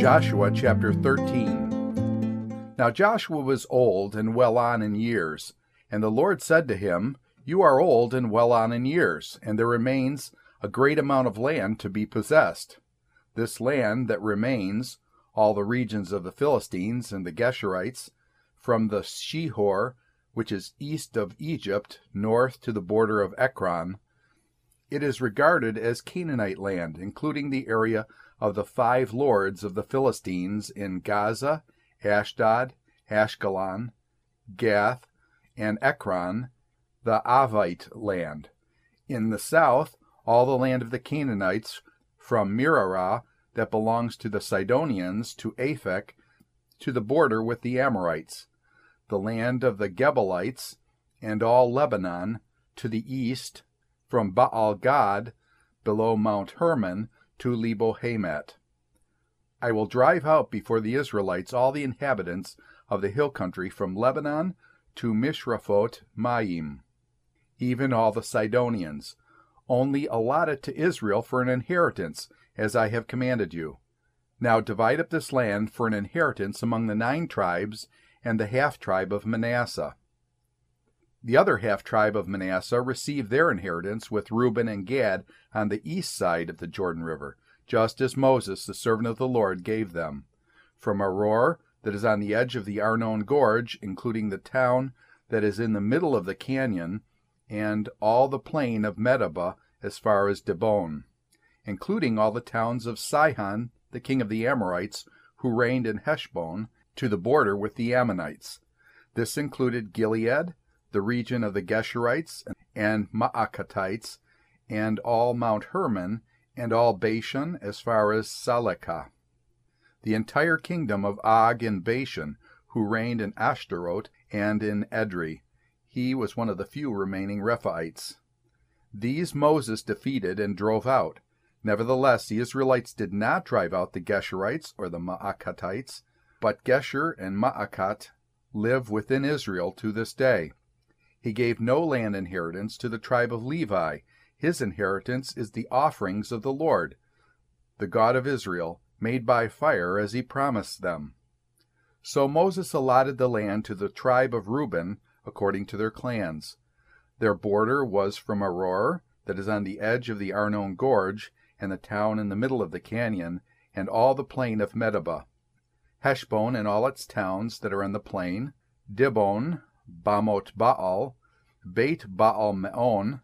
Joshua chapter 13. Now Joshua was old and well on in years, and the Lord said to him, You are old and well on in years, and there remains a great amount of land to be possessed. This land that remains, all the regions of the Philistines and the Geshurites, from the Shihor, which is east of Egypt, north to the border of Ekron, it is regarded as Canaanite land, including the area of the 5 lords of the Philistines in Gaza, Ashdod, Ashkelon, Gath, and Ekron, the Avite land. In the south, all the land of the Canaanites from Merarah that belongs to the Sidonians to Aphek, to the border with the Amorites, the land of the Gebalites, and all Lebanon to the east, from Baal-Gad below Mount Hermon to Lebo-Hamat. I will drive out before the Israelites all the inhabitants of the hill country from Lebanon to Mishraphoth-Maim, even all the Sidonians, only allotted to Israel for an inheritance, as I have commanded you. Now divide up this land for an inheritance among the 9 tribes and the half-tribe of Manasseh. The other half-tribe of Manasseh received their inheritance with Reuben and Gad on the east side of the Jordan River, just as Moses, the servant of the Lord, gave them. From Aroer, that is on the edge of the Arnon Gorge, including the town that is in the middle of the canyon, and all the plain of Medeba as far as Dibon, including all the towns of Sihon, the king of the Amorites, who reigned in Heshbon, to the border with the Ammonites. This included Gilead, the region of the Geshurites and Maacatites, and all Mount Hermon, and all Bashan as far as Salekah. The entire kingdom of Og in Bashan, who reigned in Ashtaroth and in Edrei. He was one of the few remaining Rephaites. These Moses defeated and drove out. Nevertheless, the Israelites did not drive out the Geshurites or the Maacatites, but Gesher and Maacat live within Israel to this day. He gave no land inheritance to the tribe of Levi. His inheritance is the offerings of the Lord, the God of Israel, made by fire as he promised them. So Moses allotted the land to the tribe of Reuben according to their clans. Their border was from Aroer, that is on the edge of the Arnon Gorge, and the town in the middle of the canyon, and all the plain of Medeba, Heshbon and all its towns that are in the plain, Dibon, Bamoth Baal, Beit Baal Meon,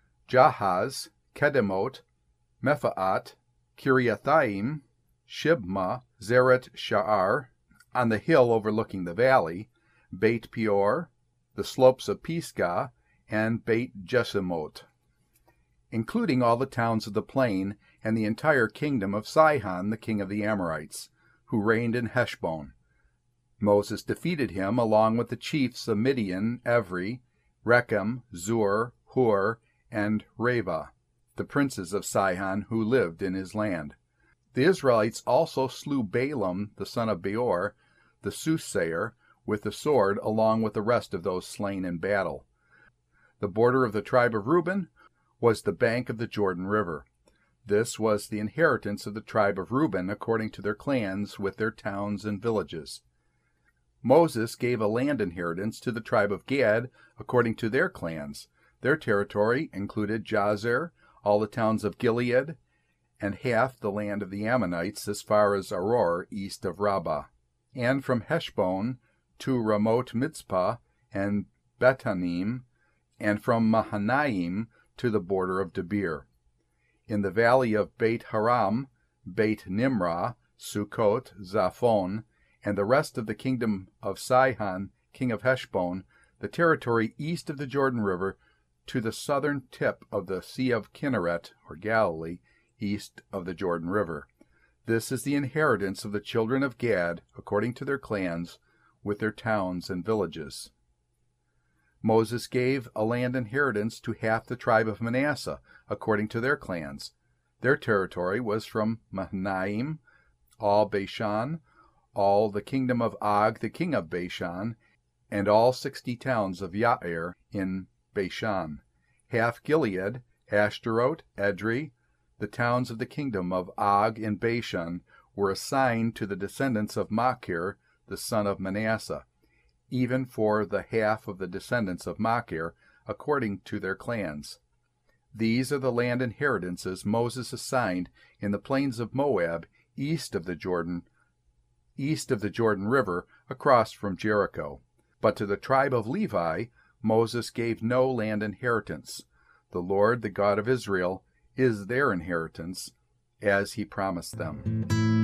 Jahaz, Kedemoth, Mephaat, Kiriathaim, Shibma, Zeret Sha'ar, on the hill overlooking the valley, Beit Peor, the slopes of Pisgah, and Beit Jeshimoth, including all the towns of the plain and the entire kingdom of Sihon, the king of the Amorites, who reigned in Heshbon. Moses defeated him along with the chiefs of Midian, Evri, Rechem, Zur, Hur, and Reva, the princes of Sihon who lived in his land. The Israelites also slew Balaam, the son of Beor, the soothsayer, with the sword, along with the rest of those slain in battle. The border of the tribe of Reuben was the bank of the Jordan River. This was the inheritance of the tribe of Reuben according to their clans with their towns and villages. Moses gave a land inheritance to the tribe of Gad according to their clans. Their territory included Jazer, all the towns of Gilead, and half the land of the Ammonites as far as Aroer east of Rabbah, and from Heshbon to Ramoth Mitzpah and Betanim, and from Mahanaim to the border of Debir. In the valley of Beit Haram, Beit Nimrah, Sukkot, Zaphon, and the rest of the kingdom of Sihon, king of Heshbon, the territory east of the Jordan River, to the southern tip of the Sea of Kinneret, or Galilee, east of the Jordan River. This is the inheritance of the children of Gad, according to their clans, with their towns and villages. Moses gave a land inheritance to half the tribe of Manasseh, according to their clans. Their territory was from Mahanaim, all Bashan, all the kingdom of Og, the king of Bashan, and all 60 towns of Yair in Bashan, half Gilead, Ashtaroth, Edrei, the towns of the kingdom of Og in Bashan, were assigned to the descendants of Machir, the son of Manasseh, even for the half of the descendants of Machir, according to their clans. These are the land inheritances Moses assigned in the plains of Moab, east of the Jordan River, across from Jericho. But to the tribe of Levi Moses gave no land inheritance. The Lord, the God of Israel, is their inheritance, as he promised them.